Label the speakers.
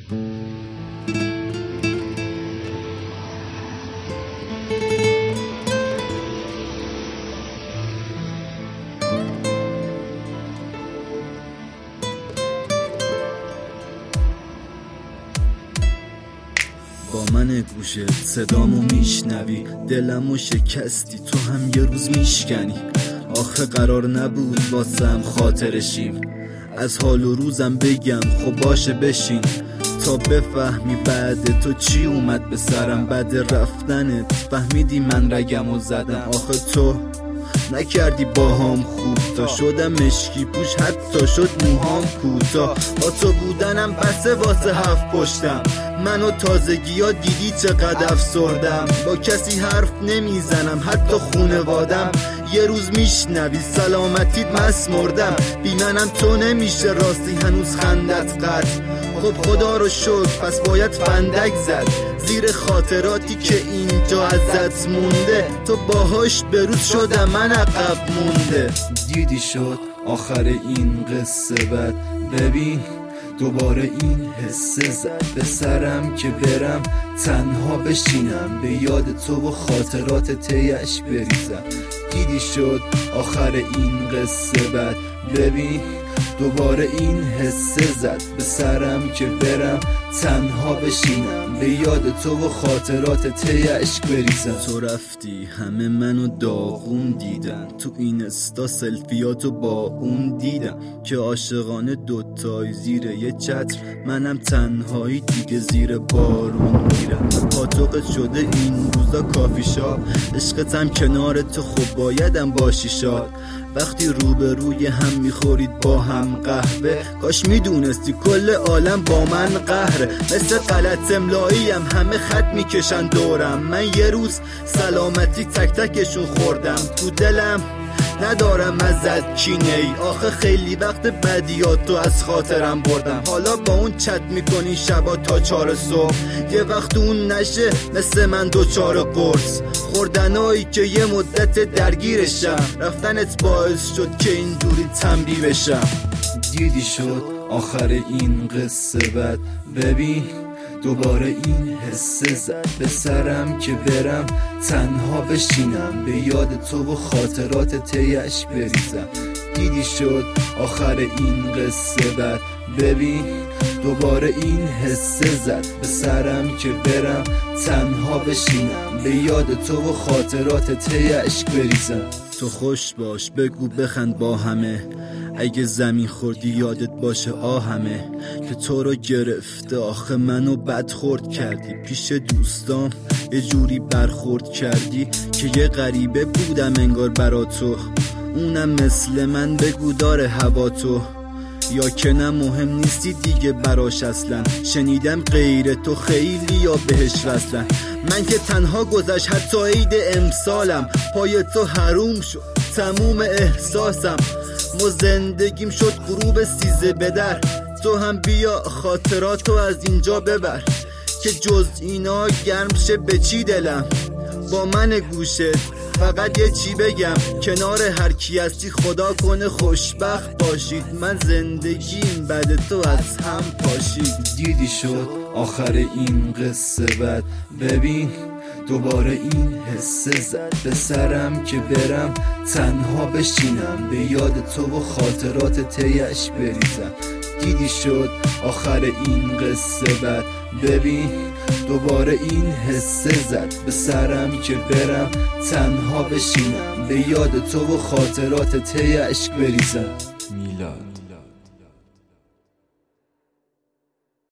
Speaker 1: با من گوشه صدامو میشنوی، دلمو شکستی تو هم یه روز میشکنی. آخه قرار نبود واسم خاطرشیم، از حال و روزم بگم خب باشه بشین تا بفهمی بعد تو چی اومد به سرم. بعد رفتنت فهمیدی من رگمو زدم. آخه تو نکردی باهام خوب تا شدم مشکی پوش، حتی شد موهام کوتاه. با تو بودنم بسه واسه هفت پشتم، منو تازگی ها دیدی چقدر افسردم. با کسی حرف نمیزنم حتی خونوادم، یه روز میشنوی سلامتیت مسمردم. بی منم تو نمیشه راستی هنوز خندت قطع. خب خدا رو شکر پس باید فندک زد زیر خاطراتی که اینجا ازت مونده. تو باهاش بروز شدم من عقب مونده. دیدی شد آخر این قصه بد، ببین دوباره این حسه زد به سرم که برم تنها بشینم، به یاد تو و خاطرات تیش بریزم. دیدی شد آخر این قصه بد، ببین دوباره این حسه زد به سرم که برم تنها بشینم، به یاد تو و خاطرات تیش بریزم. تو رفتی همه منو داغون دیدن، تو این استا سلفیاتو با اون دیدم که عاشقانه دوتای زیر یه چتر، منم تنهایی دیگه زیر بارون میرم. پاتوقت شده این روزا کافی شاپ، عشقتم کنار تو خب بایدم باشی شاد. وقتی روبروی هم میخورید با هم قهوه، کاش میدونستی کل عالم با من قهره. مثل غلط املایی همه خط میکشن دورم، من یه روز سلامتی تک تکشون خوردم. تو دلم ندارم ازت کینه ای، آخه خیلی وقت بدیاتو از خاطرم بردم. حالا با اون چت میکنی شبا تا 4 صبح، یه وقت اون نشه مثل من دوچار قرص خوردنایی که یه مدت درگیرشم. رفتنت باعث شد که اینجوری تنبیه بشم. دیدی شد آخر این قصه بد، ببین دوباره این حسه زد به سرم که برم تنها بشینم، به یاد تو و خاطرات تیش بریزم. دیدی شد آخر این قصه بد، ببین دوباره این حسه زد به سرم که برم تنها بشینم، به یاد تو و خاطرات تیش بریزم. تو خوش باش بگو بخند با همه، اگه زمین خوردی یادت باشه آهمه که تو رو گرفته. آخه منو بد خورد کردی، پیش دوستام یه جوری برخورد کردی که یه غریبه بودم انگار برا تو. اونم مثل من بگو داره هوا تو، یا که نه مهم نیستی دیگه براش اصلا. شنیدم غیر تو خیلی یا بهش وصلن، من که تنها گذشت حتی عید امسالم. پای تو حروم شد تموم احساسم، مو زندگیم شد غروب 13 به در. تو هم بیا خاطراتو از اینجا ببر که جز اینا گرم شه به چی دلم. با من گوشت فقط یه چی بگم، کنار هر کی هستی خدا کنه خوشبخت باشید. من زندگیم بعد تو از هم پاشید. دیدی شد آخر این قصه بد، ببین دوباره این حسه زد به سرم که برم تنها بشینم، به یاد تو و خاطرات تیش بریزم. دیدی شد آخر این قصه بد، ببین دوباره این حسه زد به سرم که برم تنها بشینم، به یاد تو و خاطرات تیش بریزم.
Speaker 2: میلاد.